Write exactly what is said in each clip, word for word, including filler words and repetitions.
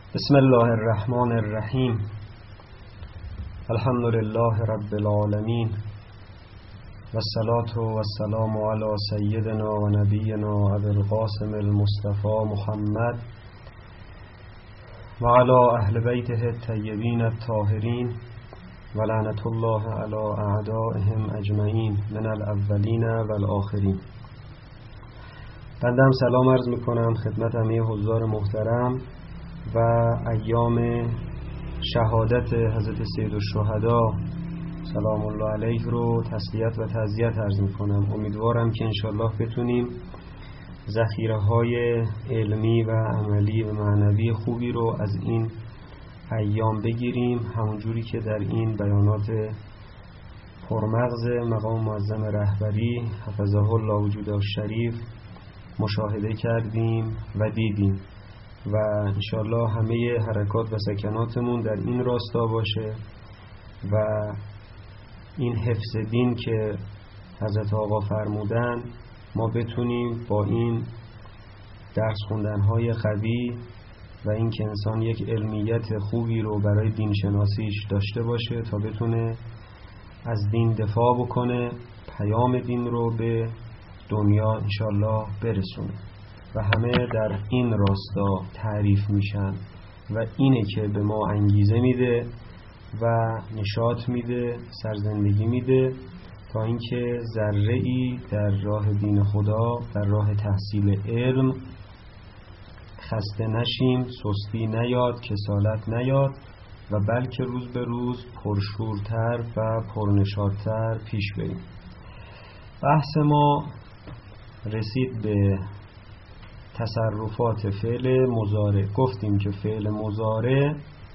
بسم الله الرحمن الرحیم. الحمد لله رب العالمین و الصلاة و السلام علی سیدنا و نبینا ابی القاسم المصطفى محمد و علی اهل بیته الطیبین الطاهرین و لعنت الله علی اعدائهم اجمعین من الاولین و الاخرین. بنده سلام عرض میکنم خدمت همه حضار محترم و ایام شهادت حضرت سیدالشهدا سلام الله علیه رو تسلیت و تعزیت عرض میکنم. امیدوارم که انشالله بتونیم ذخیره های علمی و عملی و معنوی خوبی رو از این ایام بگیریم، همونجوری که در این بیانات پرمغز مقام معظم رهبری حفظه الله وجوده الشریف مشاهده کردیم و دیدیم و انشالله همه حرکات و سکناتمون در این راستا باشه و این حفظ دین که حضرت آقا فرمودن ما بتونیم با این درس خوندنهای قوی و این که انسان یک علمیت خوبی رو برای دین شناسیش داشته باشه تا بتونه از دین دفاع بکنه، پیام دین رو به دنیا انشالله برسونه و همه در این راستا تعریف میشن و اینه که به ما انگیزه میده و نشاط میده، سرزندگی میده تا اینکه ذره‌ای در راه دین خدا، در راه تحصیل علم خسته نشیم، سستی نیاد، کسالت نیاد و بلکه روز به روز پرشورتر و پرنشاطتر پیش بریم. بحث ما رسید به تصرفات فعل مضارع. گفتیم که فعل مضارع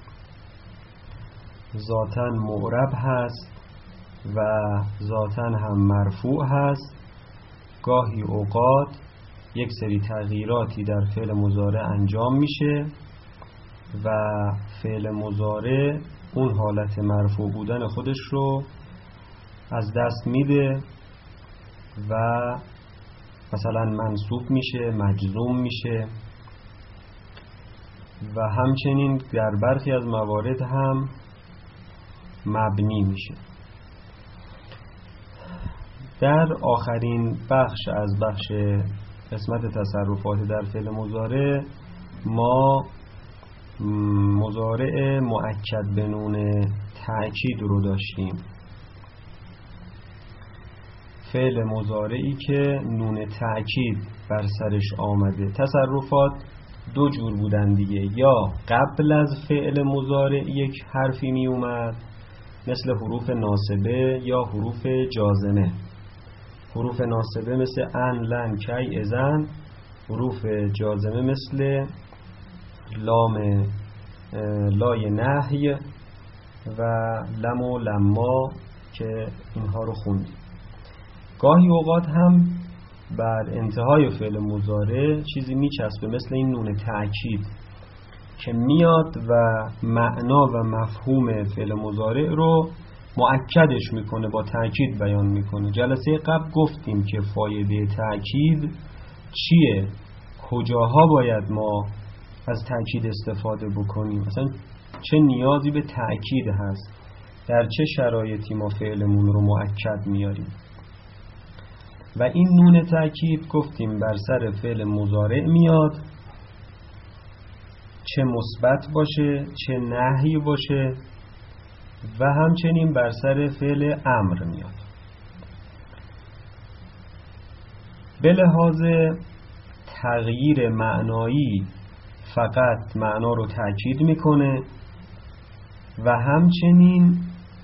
ذاتاً معرب هست و ذاتاً هم مرفوع هست. گاهی اوقات یک سری تغییراتی در فعل مضارع انجام میشه و فعل مضارع اون حالت مرفوع بودن خودش رو از دست میده و مثلا منصوب میشه، مجزوم میشه و همچنین در برخی از موارد هم مبنی میشه. در آخرین بخش از بخش قسمت تصرفات در فعل مضارع ما مضارع مؤکد به نون تأکید رو داشتیم. فعل مضارعی که نون تأکید بر سرش آمده. تصرفات دو جور بودن دیگه، یا قبل از فعل مضارع یک حرفی می اومد مثل حروف ناصبه یا حروف جازمه. حروف ناصبه مثل ان، لن، کی، اذن. حروف جازمه مثل لام، لای نهی و لم و لما که اینها رو خوندیم. گاهی اوقات هم بر انتهای فعل مضارع چیزی میچسبه مثل این نون تأکید که میاد و معنا و مفهوم فعل مضارع رو مؤکدش میکنه، با تأکید بیان میکنه. جلسه قبل گفتیم که فایده تأکید چیه، کجاها باید ما از تأکید استفاده بکنیم، مثلا چه نیازی به تأکید هست، در چه شرایطی ما فعلمون رو مؤکد میاریم. و این نون تأکید گفتیم بر سر فعل مضارع میاد، چه مثبت باشه چه نهی باشه، و همچنین بر سر فعل امر میاد. به لحاظ تغییر معنایی فقط معنا رو تأکید میکنه و همچنین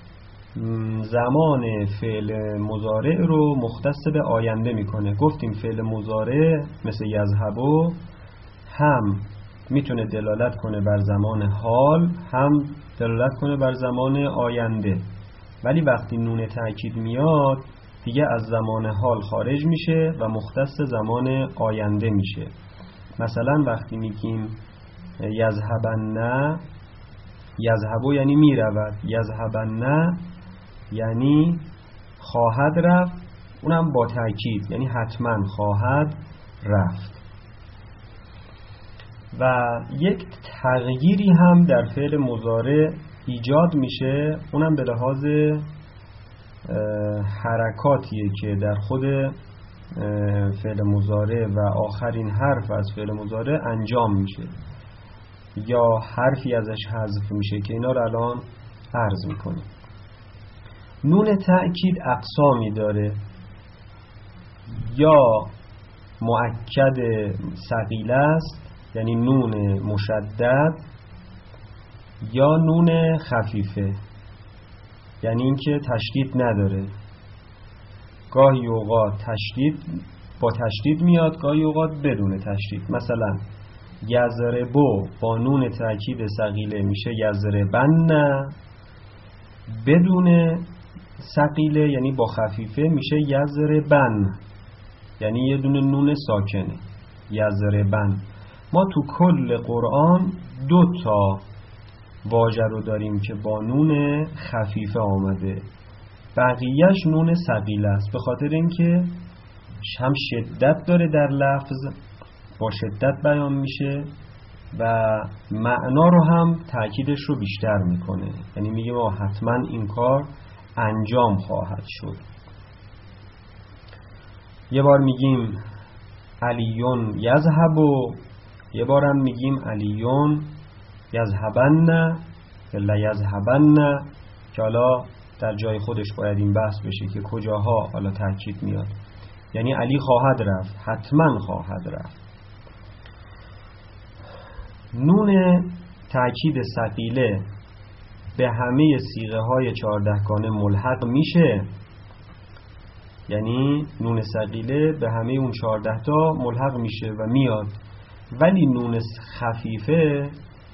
زمان فعل مضارع رو مختص به آینده میکنه. گفتیم فعل مضارع مثل یذهبو هم میتونه دلالت کنه بر زمان حال، هم دلالت کنه بر زمان آینده، ولی وقتی نون تأکید میاد دیگه از زمان حال خارج میشه و مختص زمان آینده میشه. مثلا وقتی میگیم یذهبن، یذهبو یعنی میرود، یذهبن یعنی خواهد رفت، اونم با تأکید یعنی حتما خواهد رفت. و یک تغییری هم در فعل مضارع ایجاد میشه، اونم به لحاظ حرکاتیه که در خود فعل مضارع و آخرین حرف از فعل مضارع انجام میشه یا حرفی ازش حذف میشه که اینا رو الان عرض میکنیم. نون تأکید اقسامی داره، یا مؤکد ثقیل است یعنی نون مشدد، یا نون خفیفه یعنی اینکه تشدید نداره. گاهی اوقات تشدید با تشدید میاد، گاهی اوقات بدون تشدید. مثلا یضربو با نون تأکید ثقیله میشه یضربن، بدون ثقیله یعنی با خفیفه میشه یضربن، یعنی یه دونه نون ساکنه یضربن. ما تو کل قرآن دو تا واژه رو داریم که با نون خفیفه آمده، بقیهش نون ثقیل است، به خاطر اینکه هم شدت داره در لفظ، با شدت بیان میشه و معنا رو هم تأکیدش رو بیشتر میکنه، یعنی میگه ما حتما این کار انجام خواهد شد. یه بار میگیم علیون یذهبو، یه بارم میگیم علیون یذهبن الا یذهبن، که حالا در جای خودش باید این بحث بشه که کجاها حالا تأکید میاد. یعنی علی خواهد رفت، حتما خواهد رفت. نون تأکید ثقیله به همه صیغه های چهاردهگانه ملحق میشه، یعنی نون ثقیله به همه اون چهارده تا ملحق میشه و میاد، ولی نون خفیفه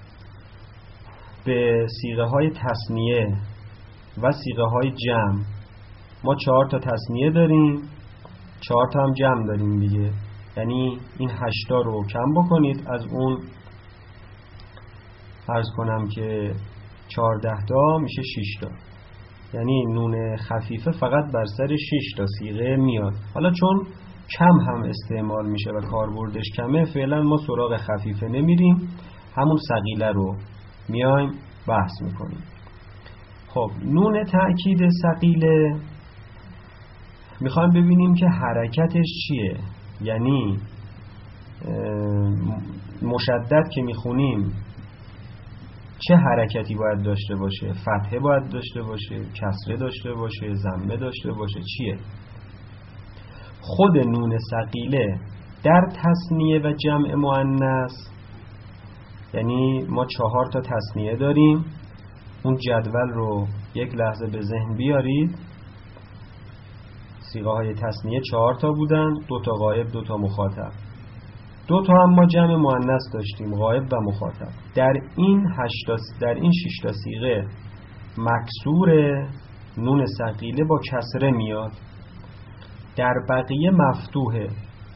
به صیغه های تثنیه و صیغه های جمع، ما چهار تا تثنیه داریم، چهار تا هم جمع داریم دیگه، یعنی این هشتا رو کم بکنید از اون، فرض کنم که چهارده تا میشه شش تا، یعنی نون خفیفه فقط بر سر شش تا صیغه میاد. حالا چون کم هم استعمال میشه و کاربردش کمه، فعلا ما سراغ خفیفه نمیریم، همون ثقیله رو میایم بحث میکنیم. خب نون تأکید ثقیله میخوایم ببینیم که حرکتش چیه، یعنی مشدد که میخونیم چه حرکتی باید داشته باشه؟ فتحه باید داشته باشه، کسره داشته باشه، ضمه داشته باشه، چیه؟ خود نون ثقیله در تثنیه و جمع مؤنث، یعنی ما چهار تا تثنیه داریم، اون جدول رو یک لحظه به ذهن بیارید. صیغه های تثنیه چهار تا بودن، دو تا غائب، دو تا مخاطب. دو تا هم ما جمع مؤنث داشتیم، غائب و مخاطب. در این هشت در این شش تا صیغه مکسور نون ثقیله با کسره میاد، در بقیه مفتوحه.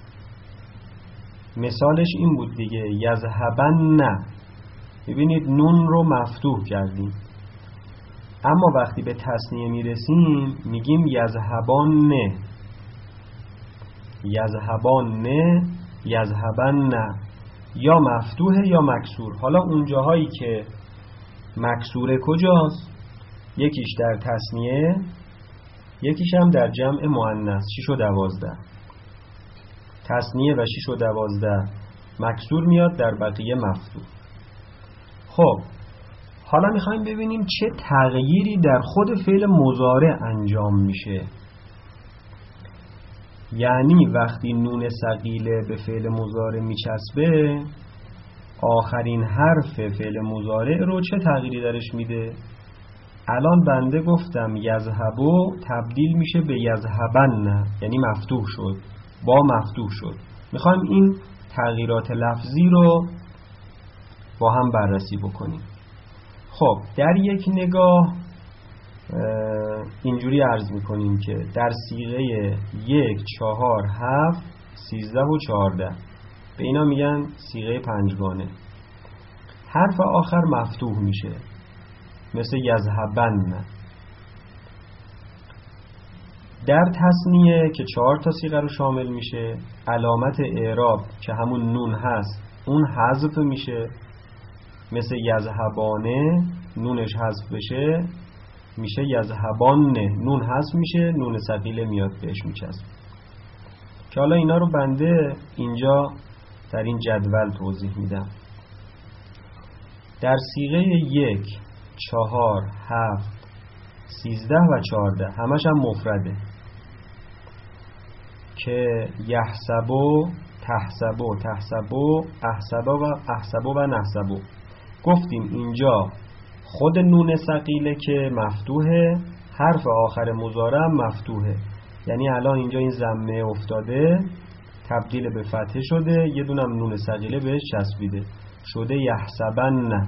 مثالش این بود دیگه، یذهبن نه، ببینید نون رو مفتوح کردیم، اما وقتی به تثنیه میرسیم میگیم یذهبان نه، یذهبان نه، یذهبن نه، یا مفتوحه یا مکسور. حالا اون جاهایی که مکسوره کجاست؟ یکیش در تثنیه، یکیش هم در جمع مؤنث، شش و دوازده. تثنیه و شش و دوازده مکسور میاد، در بقیه مفتوح. خب حالا میخوایم ببینیم چه تغییری در خود فعل مضارع انجام میشه. یعنی وقتی نون ثقیله به فعل مضارع میچسبه، آخرین حرف فعل مضارع رو چه تغییری درش میده؟ الان بنده گفتم یذهبو تبدیل میشه به یذهبن، یعنی مفتوح شد، با مفتوح شد. میخوایم این تغییرات لفظی رو با هم بررسی بکنیم. خب در یک نگاه اینجوری عرض میکنیم که در صیغه یک، چهار، هفت، سیزده و چهارده، به اینا میگن صیغه پنجگانه، حرف آخر مفتوح میشه، مثل یذهبن. در تثنیه که چهار تا صیغه رو شامل میشه، علامت اعراب که همون نون هست اون حذف میشه، مثل یذهبانه نونش حذف بشه میشه یذهبانه، نون حذف میشه، نون ثقیله میاد بهش میچسبه. که حالا اینا رو بنده اینجا در این جدول توضیح میدم. در صیغه یک، چهار، هفت، سیزده و چهارده همش هم مفرده که یحسبو، تحسبو، تحسبو، احسبو و احسبو و نحسبو. گفتیم اینجا خود نون ثقیله که مفتوحه، حرف آخر مضارع مفتوحه، یعنی الان اینجا این ضمه افتاده تبدیل به فتحه شده، یه دونم نون ثقیله بهش چسبیده شده یحسبن.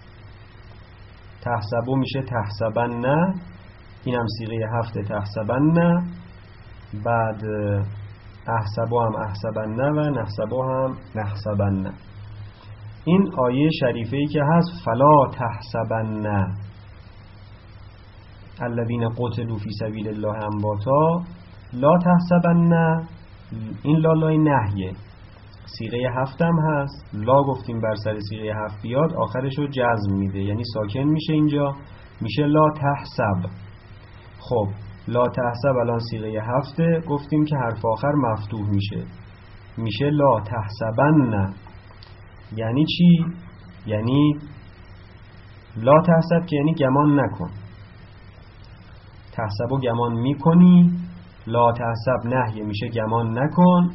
تحسبو میشه تحسبن، اینم صیغه هفته تحسبن. بعد احسبو هم احسبن و نحسبو هم نحسبن. این آیه شریفه ای که هست فلا تحسبن الذین قتلوا فی سبیل الله امواتا لا تحسبن، این لا لای نهیه، صیغه هفتم هست، لا گفتیم بر سر صیغه هفت بیاد آخرش رو جزم میده، یعنی ساکن میشه، اینجا میشه لا تحسب. خب لا تحسب الان صیغه هفته، گفتیم که حرف آخر مفتوح میشه، میشه لا تحسبن. یعنی چی؟ یعنی لا تحسب که یعنی گمان نکن، تحسبو گمان میکنی، لا تحسب نهیه میشه گمان نکن،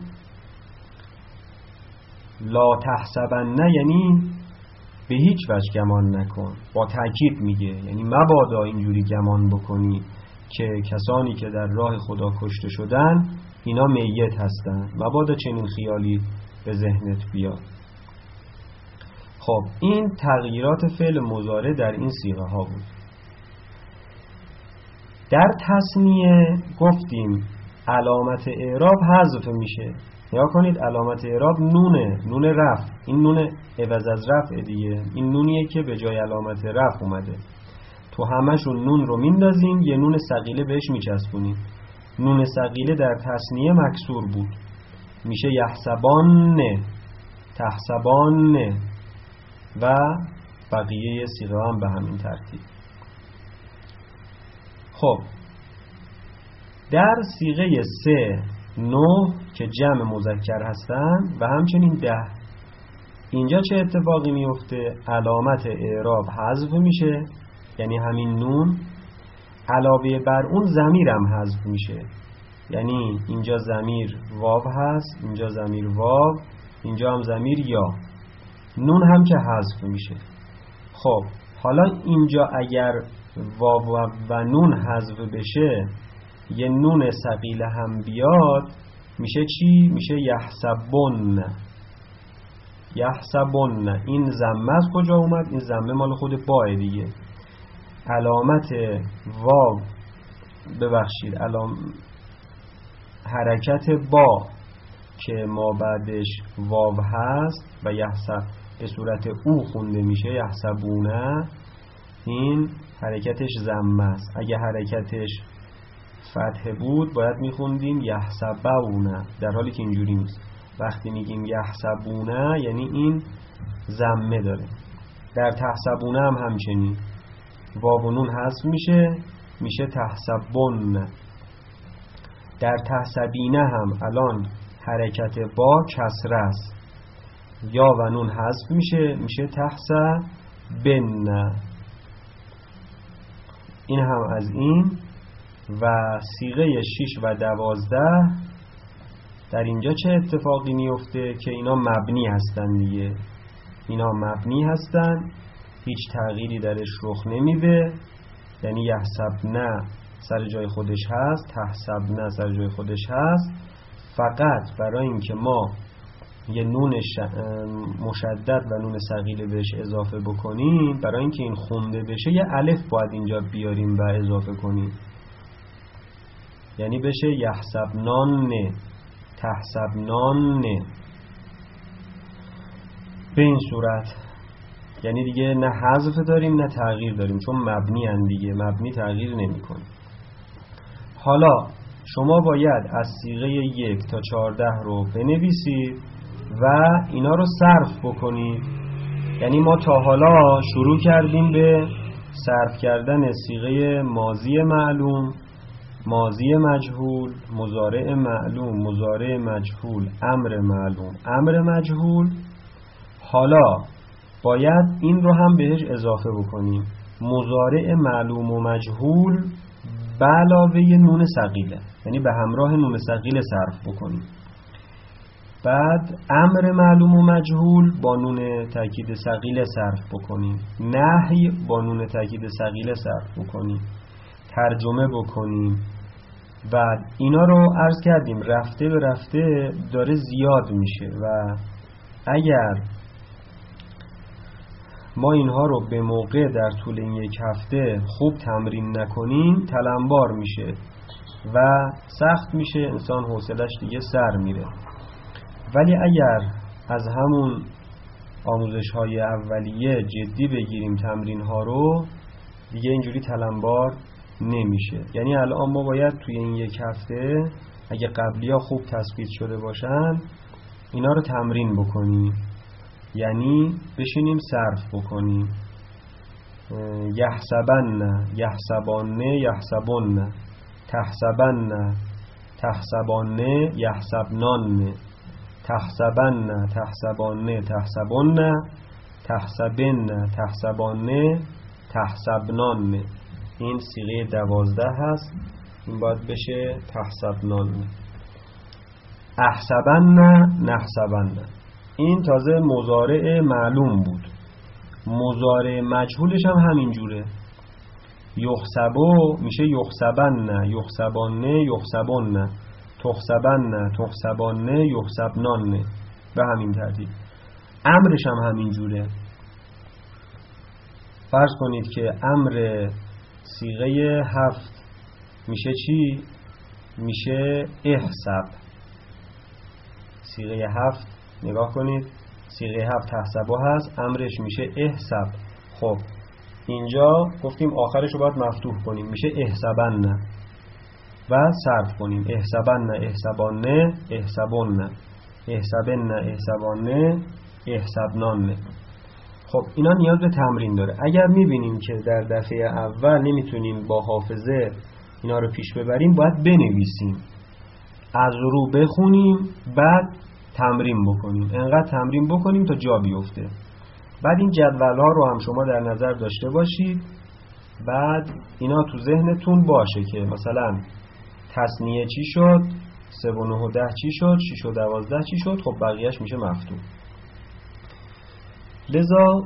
لا تحسبن یعنی به هیچ وجه گمان نکن، با تأکید میگه، یعنی مبادا اینجوری گمان بکنی که کسانی که در راه خدا کشته شدن اینا میت هستن، مبادا چنین خیالی به ذهنت بیاد. خب این تغییرات فعل مضارع در این صیغه ها بود. در تثنیه گفتیم علامت اعراب حذف میشه. نگاه کنید علامت اعراب نونه، نون رفع، این نون عوض از رفع دیگه، این نونیه که به جای علامت رفع اومده. تو همشون نون رو میندازیم، یه نون ثقیله بهش میچسبونیم. نون ثقیله در تثنیه مکسور بود، میشه یحسبان، تحسبان و بقیه صیغه هم به همین ترتیب. خب در صیغه سه، نه که جمع مذکر هستن و همچنین ده، اینجا چه اتفاقی میفته؟ علامت اعراب حذف میشه، یعنی همین نون، علاوه بر اون ضمیر هم حذف میشه، یعنی اینجا ضمیر واو هست، اینجا ضمیر واو، اینجا هم ضمیر یا، نون هم که حذف میشه. خب حالا اینجا اگر واو و نون حذف بشه یه نون ثقیله هم بیاد میشه چی؟ میشه یحسبون. یحسبون، این ضمه از کجا اومد؟ این ضمه مال خود باه دیگه، علامت واو ببخشید علام حرکت با که ما بعدش واو هست و یحسب به صورت او خونده میشه یحسبونه، این حرکتش ضمه است. اگه حرکتش فتحه بود باید میخوندیم یحسبونه، در حالی که اینجوری نیست. وقتی میگیم یحسبونه یعنی این ضمه داره. در تحسبونه هم همچنین واو و نون حذف میشه، میشه تحسبون. در تحسبینه هم الان حرکت با کسره است، یا و نون حذف میشه، میشه تحسبن. این هم از این. و صیغه شش و دوازده در اینجا چه اتفاقی میفته؟ که اینا مبنی هستن دیگه، اینا مبنی هستن، هیچ تغییری درش رخ نمیده، یعنی یحسبن سر جای خودش هست، تحسبن سر جای خودش هست. فقط برای اینکه ما یه نون مشدد و نون ثقیله بهش اضافه بکنیم، برای اینکه این خونده بشه یه الف باید اینجا بیاریم و اضافه کنیم، یعنی بشه یحسبنان، تحسبنان. به این صورت یعنی دیگه نه حذف داریم نه تغییر داریم، چون مبنی ان دیگه، مبنی تغییر نمی کنه. حالا شما باید از صیغه یک تا چهارده رو بنویسید و اینا رو صرف بکنید. یعنی ما تا حالا شروع کردیم به صرف کردن صیغه ماضی معلوم، ماضی مجهول، مضارع معلوم، مضارع مجهول، امر معلوم، امر مجهول. حالا باید این رو هم بهش اضافه بکنیم، مضارع معلوم و مجهول به علاوه نون ثقیله، یعنی به همراه نون ثقیله صرف بکنیم. بعد امر معلوم و مجهول با نون تاکید ثقیله صرف بکنیم، نهی با نون تاکید ثقیله صرف بکنیم، ترجمه بکنیم. و اینا رو عرض کردیم رفته به رفته داره زیاد میشه و اگر ما اینها رو به موقع در طول این یک هفته خوب تمرین نکنیم تلمبار میشه و سخت میشه، انسان حوصلش دیگه سر میره. ولی اگر از همون آموزش های اولیه جدی بگیریم تمرین ها رو، دیگه اینجوری تلمبار نمیشه. یعنی الان ما باید توی این یک هفته اگه قبلی ها خوب تثبیت شده باشن اینا رو تمرین بکنیم، یعنی بشینیم صرف بکنیم. یحسبن، یحسبان، یحسبن، تحسبن، تحسبان، یحسبنان، تحسبن، تحسبان، تحسبن، تحسبن، تحسبان، تحسبنان. این صیغه دوازده هست، این باید بشه تحسبنان. احسبن، نحسبن. این تازه مضارع معلوم بود. مضارع مجهولش هم همین جوره. یحسبو میشه یحسبن، یحسبان، یحسبن، تحسبن، تحسبان، یحسبنان، به همین ترتیب. امرش هم همین جوره. فرض کنید که امر صیغه هفت میشه چی؟ میشه احسب. صیغه هفت نگاه کنید، صیغه هفت تحسبو هست، امرش میشه احسب. خب اینجا گفتیم آخرش رو باید مفتوح کنیم، میشه احسبن و صرف کنیم. احسبن، احسبان، احسبون، احسبن، احسبان، احسبنان. خب اینا نیاز به تمرین داره. اگر میبینیم که در دفعه اول نمیتونیم با حافظه اینا رو پیش ببریم، باید بنویسیم، از رو بخونیم، بعد تمرین بکنیم. انقدر تمرین بکنیم تا جا بیفته. بعد این جدول ها رو هم شما در نظر داشته باشید. بعد اینا تو ذهنتون باشه که مثلا تثنیه چی شد، سه و نه و ده چی شد، شش و دوازده چی شد. خب بقیهش میشه مفتوح. لذا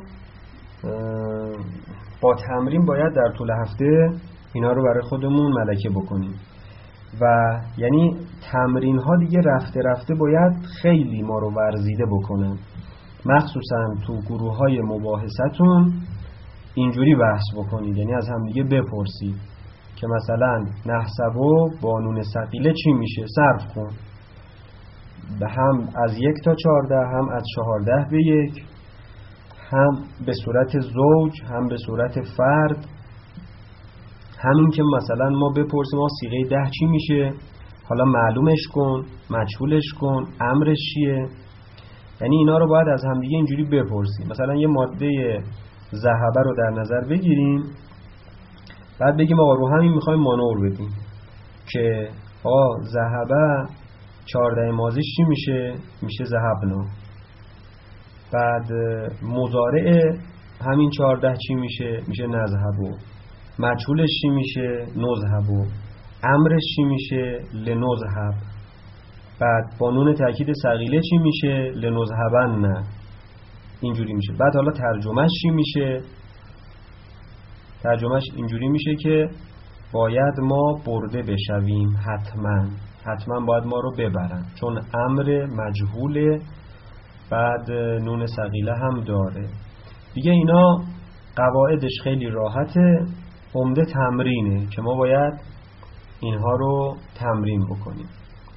با تمرین باید در طول هفته اینا رو برای خودمون ملکه بکنیم و یعنی تمرین ها دیگه رفته رفته باید خیلی ما رو ورزیده بکنن. مخصوصا تو گروه های مباحثتون اینجوری بحث بکنید، یعنی از هم دیگه بپرسید که مثلا نحسبو با نون ثقیله چی میشه، صرف کن. به هم از یک تا چهارده، هم از چهارده به یک، هم به صورت زوج، هم به صورت فرد. همین که مثلا ما بپرسیم ما صیغه ده چی میشه، حالا معلومش کن، مجهولش کن، امرش چیه. یعنی اینا رو باید از همدیگه اینجوری بپرسیم. مثلا یه ماده ذهبه رو در نظر بگیریم، بعد بگیم آقا رو همین میخوایم مانور بدیم که آقا ذهبه چهارده ماضیش چی میشه؟ میشه ذهبنا. بعد مضارع همین چهارده چی میشه؟ میشه نذهبو. مجهولش چی میشه؟ نذهبو. امرش چی میشه؟ لنذهب. بعد با نون تاکید ثقیله چی میشه؟ لنذهبن. اینجوری میشه. بعد حالا ترجمهش چی میشه؟ ترجمهش اینجوری میشه که باید ما برده بشویم، حتما حتما باید ما رو ببرن، چون امر مجهوله، بعد نون ثقیله هم داره دیگه. اینا قواعدش خیلی راحته، عمده تمرینه که ما باید اینها رو تمرین بکنیم.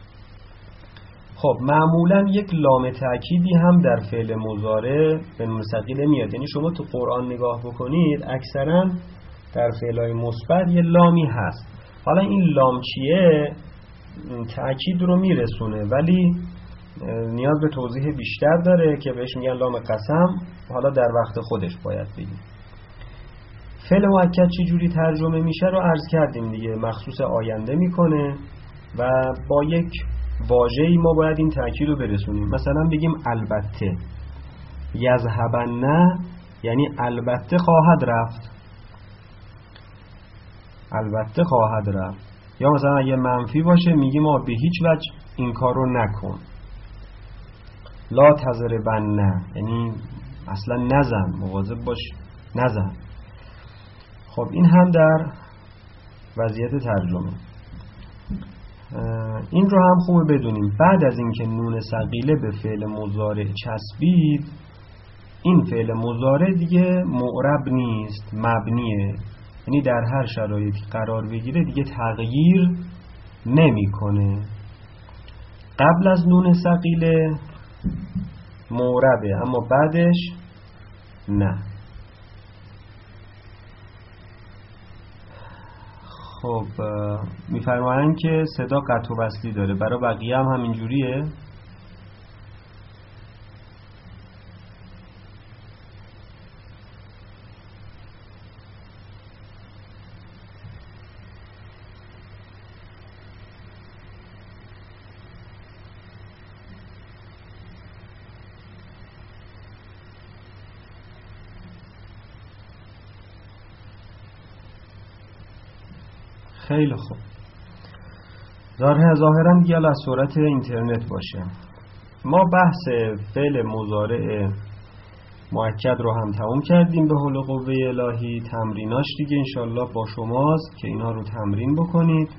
خب معمولا یک لام تأکیدی هم در فعل مضارع به نون ثقیله میاد. یعنی شما تو قرآن نگاه بکنید اکثرا در فعلای مثبت یه لامی هست. حالا این لام چیه؟ تأکید رو میرسونه، ولی نیاز به توضیح بیشتر داره که بهش میگن لام قسم. حالا در وقت خودش باید بگیم. فعل مؤکد چه جوری ترجمه میشه رو عرض کردیم دیگه. مخصوص آینده میکنه و با یک واژه‌ای ما باید این تأکید رو برسونیم. مثلا بگیم البته، یذهبن یعنی البته خواهد رفت، البته خواهد رفت. یا مثلا اگه منفی باشه میگیم ما به هیچ وجه این کار رو نکن. لا تضربن یعنی اصلا نزن، مواظب باش نزن. خب این هم در وضعیت ترجمه. این رو هم خوبه بدونیم. بعد از اینکه نون ثقیله به فعل مضارع چسبید، این فعل مضارع دیگه معرب نیست، مبنیه. یعنی در هر شرایطی قرار بگیره دیگه تغییر نمیکنه. قبل از نون ثقیله معربه اما بعدش نه. خب میفرمایند که صدا قطع و وصلی داره. برای بقیه هم همینجوریه؟ خیلی خوب. ظاهرا دیگه از صورت اینترنت باشه. ما بحث فعل مضارع مؤکد رو هم تموم کردیم به حول و قوه الهی. تمریناش دیگه انشالله با شماست که اینا رو تمرین بکنید.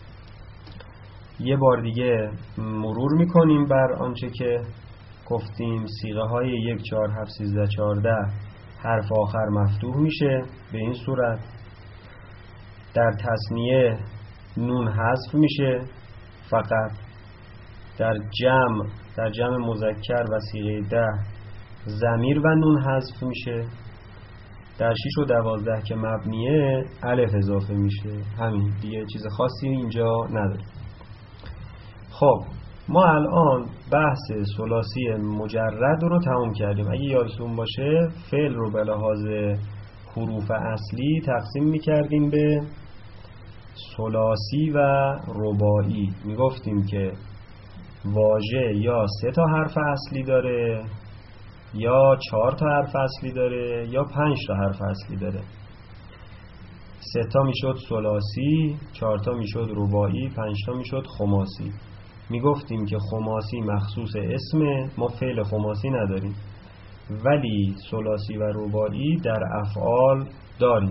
یه بار دیگه مرور میکنیم بر آنچه که گفتیم. صیغه های یک، چهار، هفت، سیزده، چهارده حرف آخر مفتوح میشه به این صورت. در تثنیه نون حذف میشه فقط. در جمع در جمع مذکر و صیغه ده ضمیر و نون حذف میشه. در شش و دوازده که مبنیه الف اضافه میشه. همین دیگه، چیز خاصی اینجا نداره. خب ما الان بحث ثلاثی مجرد رو تموم کردیم. اگه یادتون باشه فعل رو به لحاظ حروف اصلی تقسیم میکردیم به ثلاثی و رباعی. میگفتیم که واژه یا سه تا حرف اصلی داره، یا چهار تا حرف اصلی داره، یا پنج تا حرف اصلی داره. سه تا میشد ثلاثی، چهار تا میشد رباعی، پنج تا میشد خماسی. میگفتیم که خماسی مخصوص اسمه، ما فعل خماسی نداریم، ولی ثلاثی و رباعی در افعال داریم.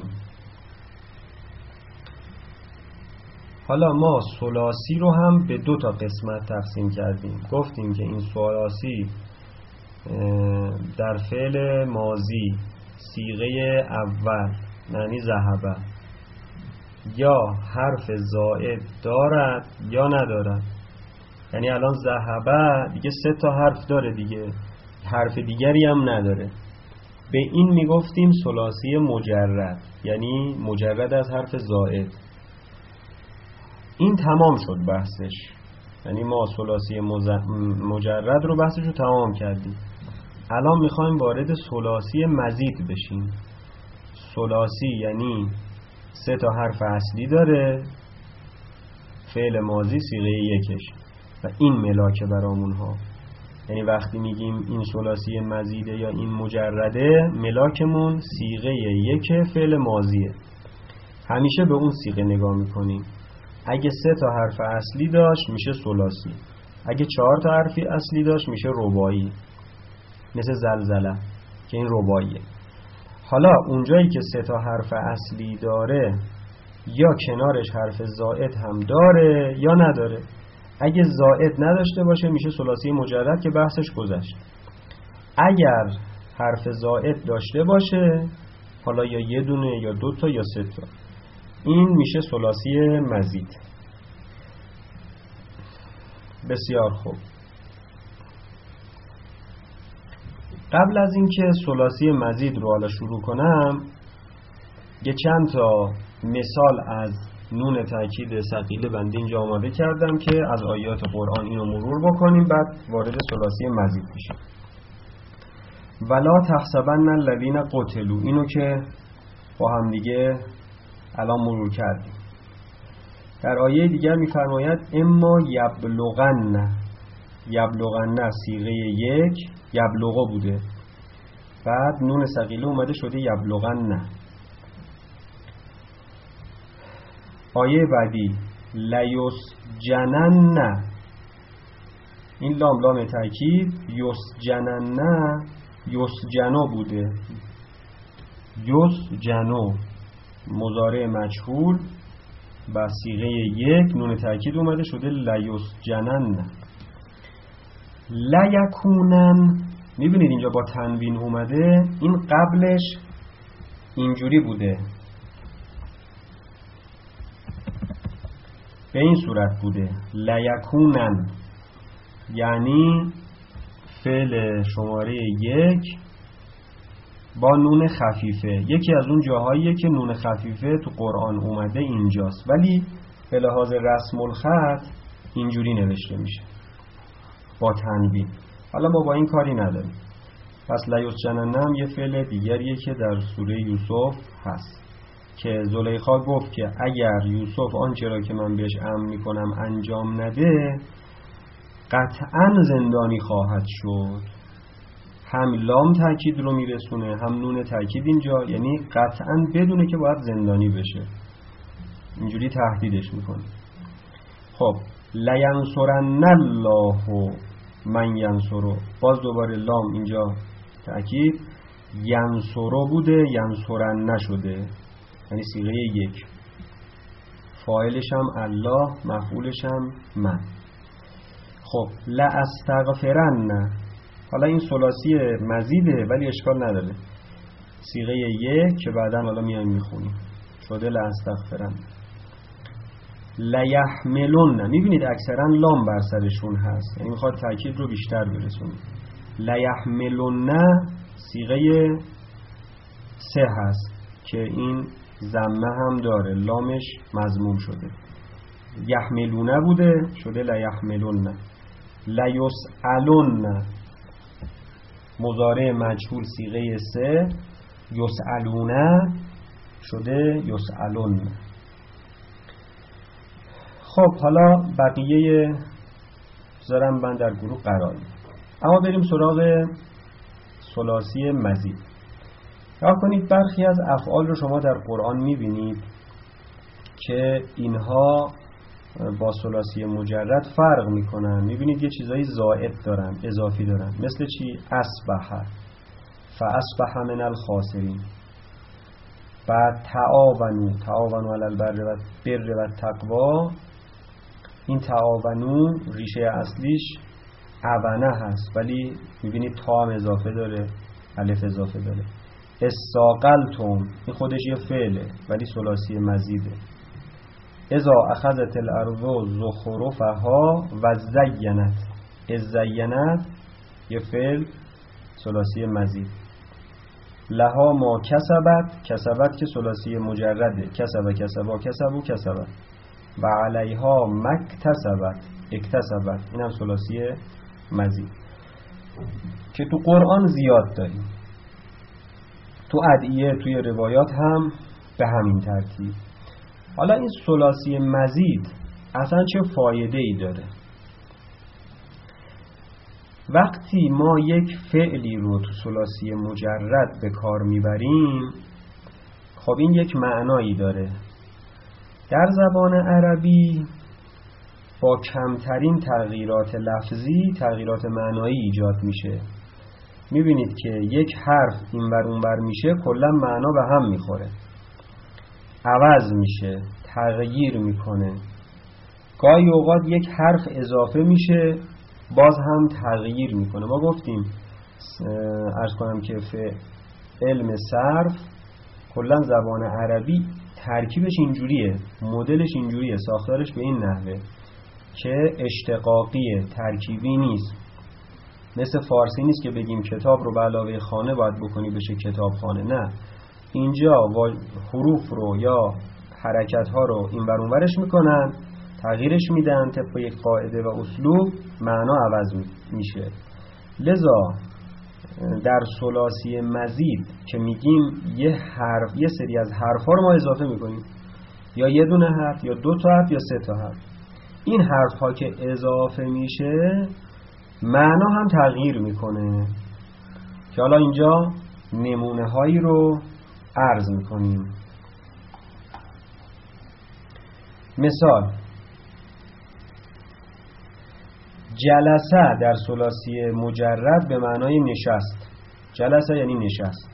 حالا ما ثلاثی رو هم به دو تا قسمت تقسیم کردیم. گفتیم که این ثلاثی در فعل ماضی صیغه اول معنی ذهب یا حرف زائد دارد یا ندارد. یعنی الان ذهب دیگه سه تا حرف داره دیگه، حرف دیگری هم نداره. به این میگفتیم ثلاثی مجرد، یعنی مجرد از حرف زائد. این تمام شد بحثش. یعنی ما ثلاثی مجرد رو بحثش رو تمام کردیم. الان میخوایم وارد ثلاثی مزید بشیم. ثلاثی یعنی سه تا حرف اصلی داره، فعل ماضی صیغه یکش، و این ملاکه برامون ها. یعنی وقتی میگیم این ثلاثی مزیده یا این مجرده، ملاکمون صیغه یک فعل ماضیه. همیشه به اون صیغه نگاه میکنیم. اگه سه تا حرف اصلی داشت میشه ثلاثی، اگه چهار تا حرف اصلی داشت میشه رباعی، مثل زلزله که این رباعیه. حالا اونجایی که سه تا حرف اصلی داره یا کنارش حرف زائد هم داره یا نداره. اگه زائد نداشته باشه میشه ثلاثی مجرد که بحثش گذشت. اگر حرف زائد داشته باشه، حالا یا یه دونه یا دو تا یا سه تا، این میشه ثلاثی مزید. بسیار خوب. قبل از اینکه ثلاثی مزید رو حالا شروع کنم، یه چند تا مثال از نون تأکید ثقیله بنده اینجا آماده کردم که از آیات قرآن اینو مرور بکنیم، بعد وارد ثلاثی مزید بشیم. ولا تحسبن الذین قتلوا، اینو که با هم دیگه الان مرور کردیم. در آیه دیگر می‌فرماید اما یبلغن، یبلغن صیغه یک، یبلغ بوده، بعد نون ثقیله اومده شده یبلغن. آیه بعدی لیسجنن، این لام لام تأکید، یسجنن یسجنو بوده، یسجنو مضارع مجهول با صیغه یک نون تأکید اومده شده لیسجنن. لیکونن، میبینید اینجا با تنوین اومده، این قبلش اینجوری بوده، به این صورت بوده لیکونن، یعنی فعل شماره یک با نون خفیفه. یکی از اون جاهاییه که نون خفیفه تو قرآن اومده اینجاست، ولی به لحاظ رسم الخط اینجوری نوشته میشه با تنوین. حالا ما با این کاری نداریم. پس لیسجنن هم یه فعل دیگریه که در سوره یوسف هست که زلیخا گفت که اگر یوسف آنچه را که من بهش امر میکنم انجام نده قطعا زندانی خواهد شد. هم لام تاکید رو میرسونه، هم نون تاکید اینجا، یعنی قطعا بدونه که باید زندانی بشه، اینجوری تهدیدش میکنه. خب لینصرن الله من ینصرو، باز دوباره لام اینجا تاکید، ینصرو بوده ینصرن نشده، یعنی صیغه یک، فاعلش هم الله، مفعولش هم من. خب لاستغفرن، حالا این ثلاثی مزیده ولی اشکال نداره، صیغه یک که بعداً حالا میایم میخونیم شده لاستغفرن. لیحملن، میبینید اکثرا لام بر سرشون هست، یعنی میخواد تاکید رو بیشتر برسونه. لیحملن صیغه سه هست که این ضمه هم داره، لامش مضموم شده، یحملونه بوده شده لیحملن. لیسألن مضارع مجهول صیغه سه، یسألونه شده یسألن. خب حالا بقیه بذارم من در گروه قرار، اما بریم سراغ ثلاثی مزید. نگاه کنید برخی از افعال رو شما در قرآن میبینید که اینها با ثلاثی مجرد فرق میکنن، میبینید یه چیزایی زائد دارن، اضافی دارن، مثل چی؟ اصبح، فاصبح من الخاسرین. بعد تعاونو، تعاونو علی البر و بر و تقوا، این تعاونو ریشه اصلیش عونه هست ولی میبینید تا هم اضافه داره، الف اضافه داره. استاقلتم، این خودش یه فعله ولی ثلاثی مزیده. اذا اخذت الارض زخرفها و زینت، زینت یه فعل ثلاثی مزید. لها ما کسبت، کسبت که ثلاثی مجرده، کسب کسبا کسبو کسبت. و علیها مکتسبت، اکتسبت، این هم ثلاثی مزید که تو قرآن زیاد داریم، تو ادعیه، توی روایات هم به همین ترتیب. حالا این ثلاثی مزید اصلا چه فایده ای داره؟ وقتی ما یک فعلی رو تو ثلاثی مجرد به کار میبریم، خب این یک معنایی داره. در زبان عربی با کمترین تغییرات لفظی تغییرات معنایی ایجاد میشه. میبینید که یک حرف این ور اون ور میشه کلا معنا به هم میخوره، عوض میشه، تغییر میکنه. گاهی اوقات یک حرف اضافه میشه باز هم تغییر میکنه. ما گفتیم عرض کنم که علم صرف کلا زبان عربی ترکیبش اینجوریه، مدلش اینجوریه، ساختارش به این نحوه که اشتقاقیه، ترکیبی نیست. مثل فارسی نیست که بگیم کتاب رو به علاوه خانه باید بکنی بشه کتاب خانه، نه، اینجا حروف رو یا حرکت ها رو این ور اون ورش میکنن، تغییرش میدن طبق یک قاعده و اسلوب، معنا عوض میشه. لذا در ثلاثی مزید که میگیم یه حرف، یه سری از حرفا رو ما اضافه میکنیم، یا یه دونه حرف یا دو تا حرف یا سه تا حرف. این حرف ها که اضافه میشه معنا هم تغییر میکنه، که حالا اینجا نمونه هایی رو عرض میکنیم. مثال، جلسه در ثلاثی مجرد به معنای نشست. جلسه یعنی نشست.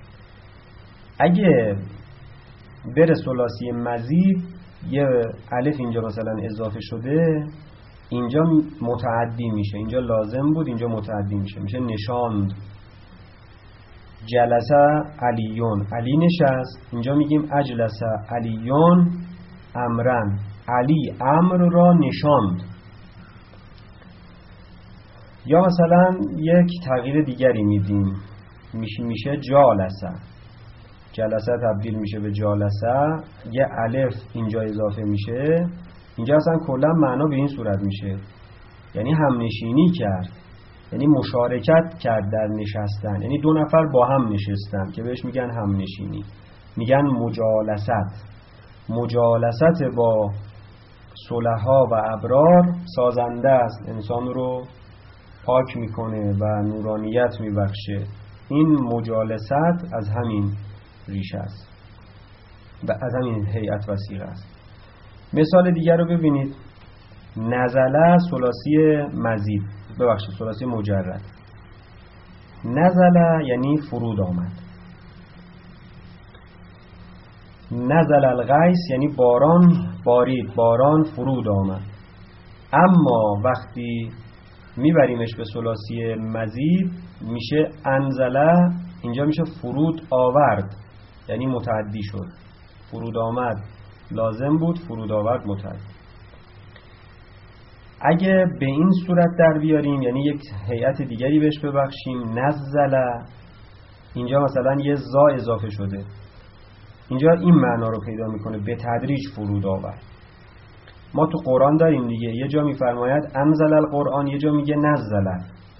اگه بره ثلاثی مزید یه الف اینجا مثلا اضافه شده، اینجا متعدی میشه، اینجا لازم بود اینجا متعدی میشه، میشه نشاند. جلسه علیون، علی نشست. اینجا میگیم اجلسه علیون امرن، علی امر را نشاند. یا مثلا یک تغییر دیگری میدیم، میشه میشه جالسه. جلسه تبدیل میشه به جالسه، یه الف اینجا اضافه میشه. اینجا اصلا کلا معنا به این صورت میشه، یعنی همنشینی کرد، یعنی مشارکت کرد در نشستن، یعنی دو نفر با هم نشستن که بهش میگن همنشینی، میگن مجالست. مجالست با صلحا و ابرار سازنده است، انسان رو پاک میکنه و نورانیت میبخشه. این مجالست از همین ریشه است و از همین هیئت و صیغه است. مثال دیگر رو ببینید. نزله ثلاثی مزید، ببخشید ثلاثی مجرد. نزله یعنی فرود آمد. نزل الغیث یعنی باران بارید، باران فرود آمد. اما وقتی میبریمش به ثلاثی مزید میشه انزله، اینجا میشه فرود آورد، یعنی متعدی شد. فرود آمد لازم بود، فرود آورد متعدی. اگه به این صورت در بیاریم، یعنی یک هیئت دیگری بهش ببخشیم، نزله، اینجا مثلا یه زا اضافه شده، اینجا این معنا رو پیدا میکنه، به تدریج فرود آورد. ما تو قرآن داریم دیگه، یه جا میفرماید انزل القرآن، یه جا میگه نزله.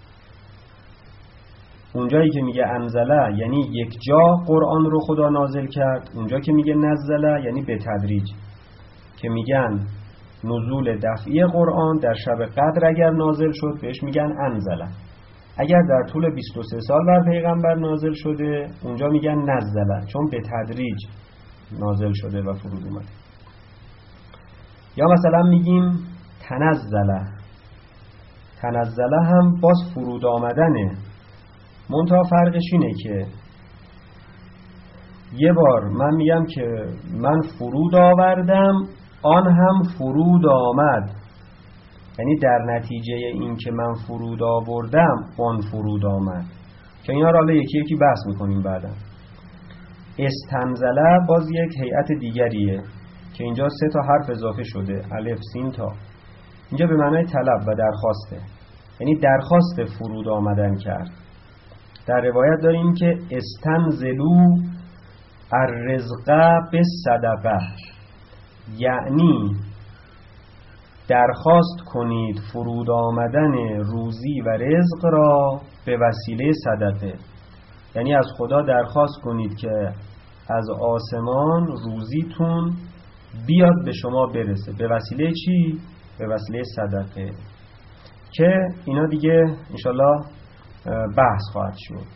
اونجایی که میگه انزله یعنی یک جا قرآن رو خدا نازل کرد، اونجا که میگه نزله یعنی به تدریج. که میگن نزول دفعی قرآن در شب قدر اگر نازل شد بهش میگن انزله. اگر در طول بیست و سه سال بر پیغمبر نازل شده اونجا میگن نزله، چون به تدریج نازل شده و فرود اومده. یا مثلا میگیم تنزله. تنزله هم باز فرود آمدنه، منتها فرقش اینه که یه بار من میگم که من فرود آوردم، آن هم فرود آمد، یعنی در نتیجه این که من فرود آوردم آن فرود آمد، که اینا رو حالا یکی یکی بحث میکنیم بعدا. استنزله باز یک هیئت دیگریه که اینجا سه تا حرف اضافه شده، الف سین تا. اینجا به معنای طلب و درخواسته، یعنی درخواست فرود آمدن کرد. در روایت داریم که استنزلو الرزق بالصدقه، یعنی درخواست کنید فرود آمدن روزی و رزق را به وسیله صدقه. یعنی از خدا درخواست کنید که از آسمان روزیتون بیاد به شما برسه. به وسیله چی؟ به وسیله صدقه، که اینا دیگه انشالله بحث خواهد شد.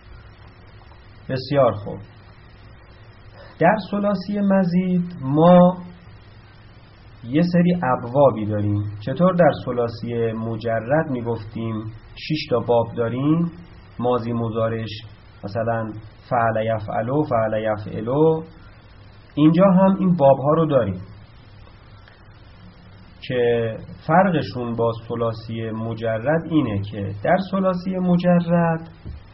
بسیار خوب. در ثلاثی مزید ما یه سری ابوابی داریم. چطور در ثلاثی مجرد میگفتیم شش تا باب داریم، ماضی مضارعش مثلا فعل یفعلو فعل یفعلو، اینجا هم این بابها رو داریم که فرقشون با ثلاثی مجرد اینه که در ثلاثی مجرد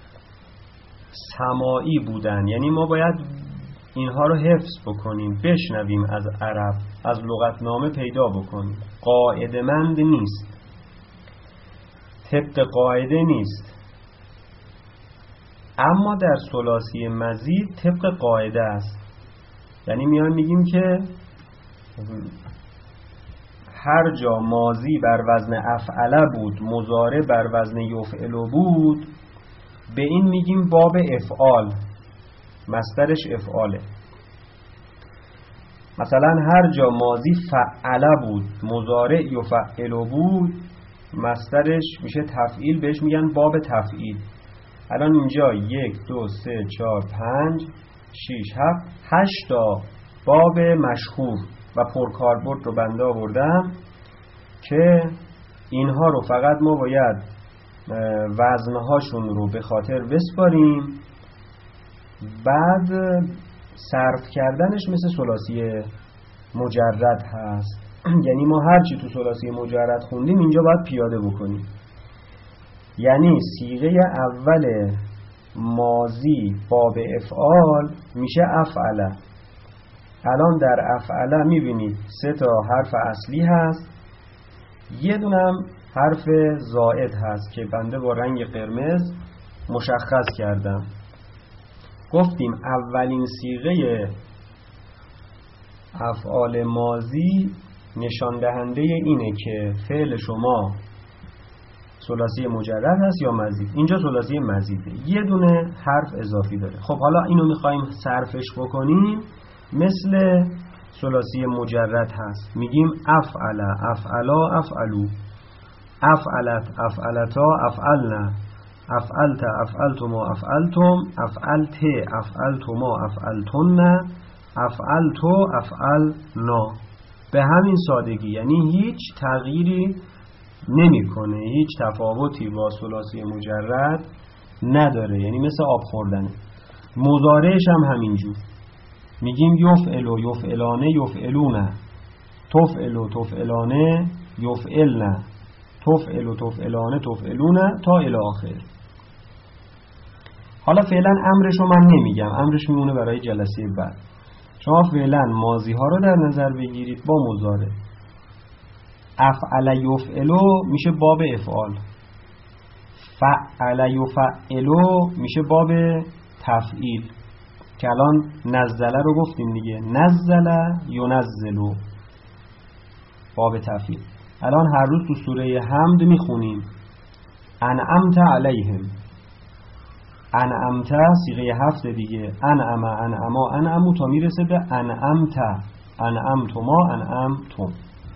سماعی بودن، یعنی ما باید اینها رو حفظ بکنیم، بشنویم از عرب، از لغتنامه پیدا بکنیم. قاعده مند نیست، طبق قاعده نیست. اما در ثلاثی مزید طبق قاعده است. یعنی میان میگیم که هر جا ماضی بر وزن افعله بود، مضارع بر وزن یفعل بود، به این میگیم باب افعال، مصدرش افعاله. مثلا هر جا ماضی فعله بود، مضارع یفعل بود، مصدرش میشه تفعیل، بهش میگن باب تفعیل. الان اینجا یک دو سه چهار پنج شیش هفت هشت تا باب مشهور و پرکاربرد رو بنده آوردم که اینها رو فقط ما باید وزنهاشون رو به خاطر بسپاریم، بعد صرف کردنش مثل ثلاثی مجرد هست. یعنی ما هرچی تو ثلاثی مجرد خوندیم اینجا باید پیاده بکنیم. یعنی صیغه اول ماضی باب افعال میشه افعله. الان در افعله میبینید سه تا حرف اصلی هست، یه دونم حرف زائد هست که بنده با رنگ قرمز مشخص کردم. گفتیم اولین صیغه افعال ماضی نشان دهنده اینه که فعل شما ثلاثی مجرد هست یا مزید. اینجا ثلاثی مزیده، یه دونه حرف اضافی داره. خب حالا اینو میخوایم صرفش بکنیم، مثل ثلاثی مجرد هست، میگیم افعل، افعلا، افعلو، افعلت، افعلتا، افعلنا، افعلت، افعلتما، افعلتم، افعلت، افعلتما، افعلتن، افعلتو، افعلنا. به همین سادگی، یعنی هیچ تغییری نمیکنه، هیچ تفاوتی با ثلاثی مجرد نداره، یعنی مثل آب خوردنه. مضارعش هم همینجور، میگیم یفعلو، یفعلانه، یفعلونه، تفعلو، تفعلانه، یفعلنه، تفعلو، تفعلانه، تفعلونه تا الی آخر. حالا فعلا امرش رو من نمیگم، امرش میمونه برای جلسه بعد. شما فعلا ماضی ها رو در نظر بگیرید با مضارع. افعل یفعلو میشه باب افعال، فعل یفعلو میشه باب تفعیل که الان نزله رو گفتیم دیگه، نزله ینزلو، باب تفعیل. الان هر روز تو سوره حمد میخونیم انعمت علیهم، انعمت صیغه هفت دیگه، انعم، انعما، انعمو تا میرسه به انعمت، انعمتما، انعمتم.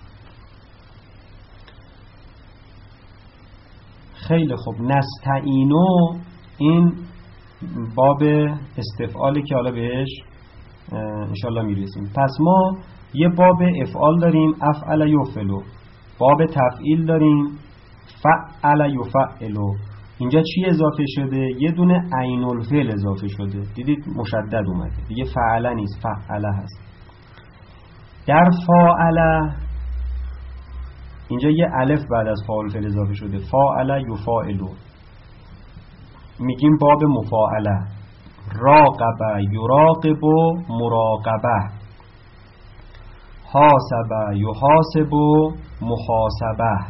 خیلی خوب. نستعینو این باب استفعالی که حالا بهش انشالله میرسیم. پس ما یه باب افعال داریم، افعل یفعلو، باب تفعیل داریم، فعل یفعلو. اینجا چی اضافه شده؟ یه دونه عین الفعل اضافه شده، دیدید مشدد اومده دیگه، فعل نیست، فعل هست. در فاعل اینجا یه الف بعد از فاعل فعل اضافه شده، فاعل یفاعلو، میگیم باب مفاعله. راقب یراقب مراقبه، حاسب یحاسب محاسبه،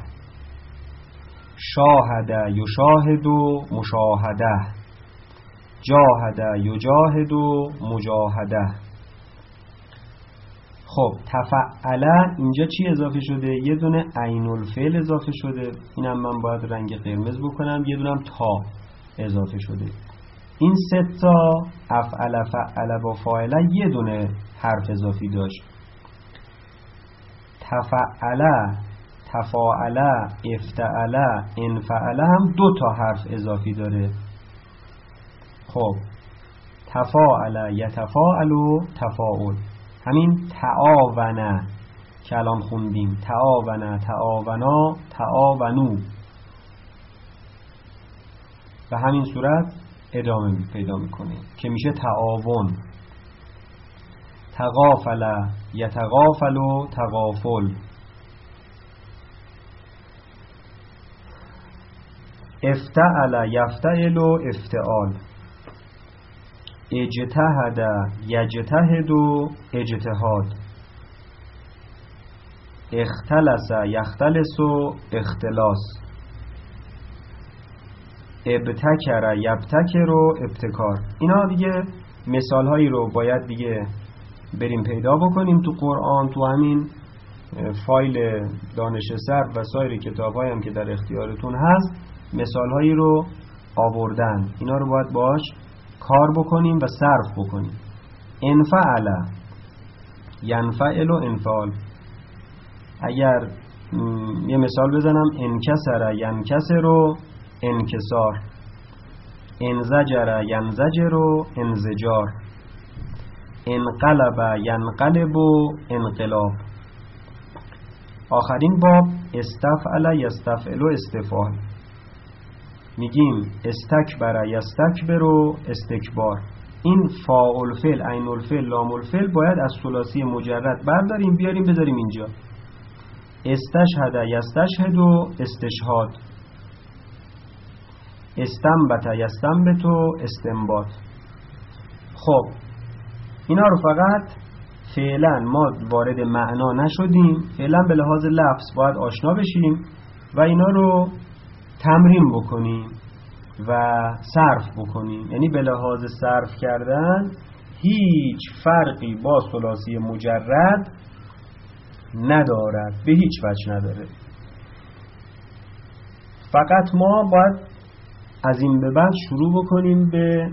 شاهد یشاهد مشاهده، جاهد یجاهد مجاهده. خب تفعله اینجا چی اضافه شده؟ یه دونه عین الفعل اضافه شده، اینم من باید رنگ قرمز بکنم، یه دونم تا اضافه شده. این سه تا افعل، فعل با فاعله یه دونه حرف اضافی داشت. تفعله، تفاعله، افتعله، انفعله هم دو تا حرف اضافی داره. خب تفاعله، یتفاعل و تفاعل. همین تعاونه که الان خوندیم، تعاونه، تعاونا، تعاونو، به همین صورت ادامه پیدا میکنه که میشه تعاون. تغافل، یتغافل و تغافل. افتعل، یفتعل و افتعال. اجتهد، یجتهد و اجتهاد. اختلس، یختلس و اختلاس. ابتکر، یبتکر و ابتکار. اینا دیگه مثال هایی رو باید دیگه بریم پیدا بکنیم تو قرآن، تو همین فایل دانش صرف و سایر کتاب‌هایی هم که در اختیارتون هست مثال‌هایی رو آوردن. اینا رو باید باش کار بکنیم و صرف بکنیم. انفعل ینفعل و انفعال. اگر یه مثال بزنم، انکسر ینکسر و انکسار، انزجر ینزجر و انزجار، انقلب ینقلب و انقلاب. آخرین باب استفعل یستفعل و استفعال. میگیم استکبر یستکبر و استکبار. این فاعل فعل، عین الفعل، لام الفعل باید از ثلاثی مجرد برداریم بیاریم بذاریم اینجا. استشهد یستشهد و استشهاد، استنبت یستنبت و استنباط. خب اینا رو فقط فعلا ما وارد معنا نشدیم، فعلا به لحاظ لفظ باید آشنا بشیم و اینا رو تمرین بکنیم و صرف بکنیم. یعنی به لحاظ صرف کردن هیچ فرقی با ثلاثی مجرد ندارد، به هیچ وجه نداره. فقط ما باید از این به بعد شروع بکنیم به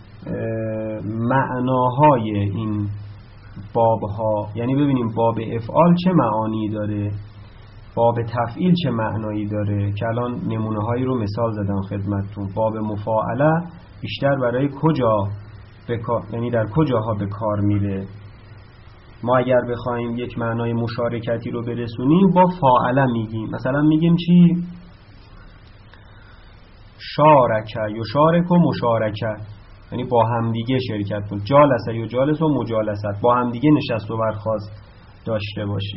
معناهای این بابها، یعنی ببینیم باب افعال چه معانی داره، باب تفعیل چه معنایی داره که الان نمونه هایی رو مثال زدم خدمتتون. باب مفاعله بیشتر برای کجا بکار، یعنی در کجاها به کار میره. ما اگر بخوایم یک معنای مشارکتی رو برسونیم با فاعله میگیم. مثلا میگیم چی؟ شارکه یشارک و مشارکت، یعنی با همدیگه شرکت کن. جالسه یا جالس و مجالست، با همدیگه نشست و برخاست داشته باشی،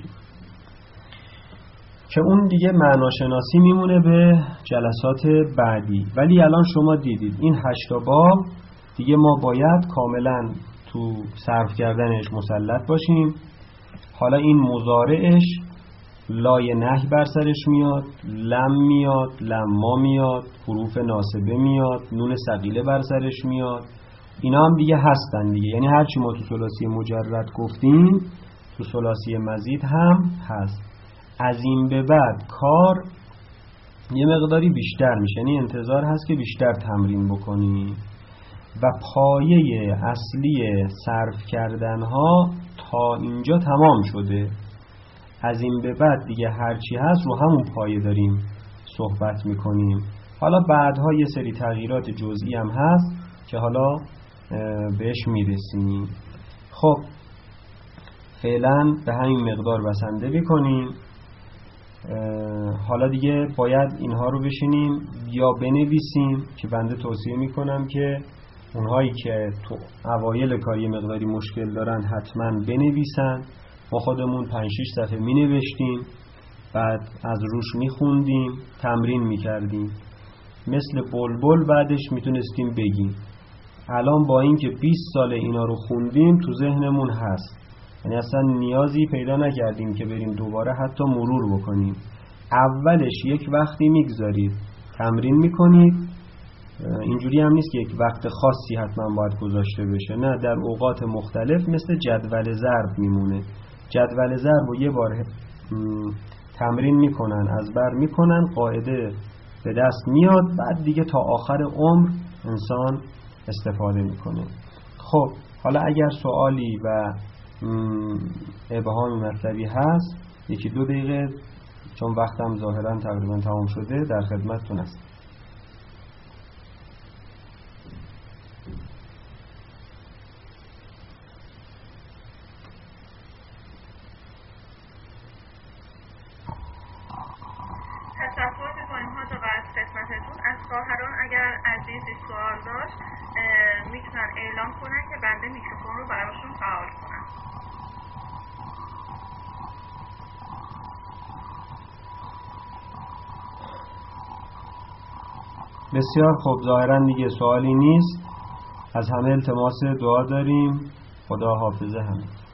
که اون دیگه معناشناسی میمونه به جلسات بعدی. ولی الان شما دیدید این هشتا باب دیگه ما باید کاملا تو صرف کردنش مسلط باشیم. حالا این مضارعش لای نهی بر سرش میاد، لم میاد، لما میاد، حروف ناسبه میاد، نون ثقیله بر سرش میاد. اینا هم دیگه هستن دیگه، یعنی هرچی ما تو ثلاثی مجرد گفتیم تو ثلاثی مزید هم هست. از این به بعد کار یه مقداری بیشتر میشه، یعنی انتظار هست که بیشتر تمرین بکنی و پایه اصلی صرف کردن ها تا اینجا تمام شده. از این به بعد دیگه هرچی هست رو همون پایه داریم صحبت میکنیم. حالا بعدها یه سری تغییرات جزئی هم هست که حالا بهش میرسیم. خب فعلا به همین مقدار بسنده بکنیم. حالا دیگه باید اینها رو بشینیم یا بنویسیم که بنده توصیه میکنم که اونهایی که تو اوایل کاری مقداری مشکل دارن حتما بنویسن. ما خودمون پنج شش صفحه می نوشتیم، بعد از روش می خوندیم، تمرین می کردیم، مثل بلبل بعدش می تونستیم بگیم. الان با این که بیست سال اینا رو خوندیم تو ذهنمون هست، یعنی اصلا نیازی پیدا نکردیم که بریم دوباره حتی مرور بکنیم. اولش یک وقتی میگذارید تمرین میکنید، اینجوری هم نیست که یک وقت خاصی حتما باید گذاشته بشه، نه، در اوقات مختلف مثل جدول ضرب میمونه. جدول ضرب رو یه بار تمرین میکنن، از بر میکنن، قاعده به دست میاد، بعد دیگه تا آخر عمر انسان استفاده میکنه. خب حالا اگر سوالی و ابهام مطلبی هست یکی دو دقیقه، چون وقتم ظاهرا تقریبا تمام شده، در خدمتتون هستم. تشکر می‌کنیم حاج آقا از خدمتتون. از خواهران اگر عزیزی سوال داشت میتونن اعلام کنن که بنده میکروفون رو براشون فعال کنم. بسیار خوب، ظاهرا دیگه سوالی نیست. از همه التماس دعا داریم. خدا حافظه همه.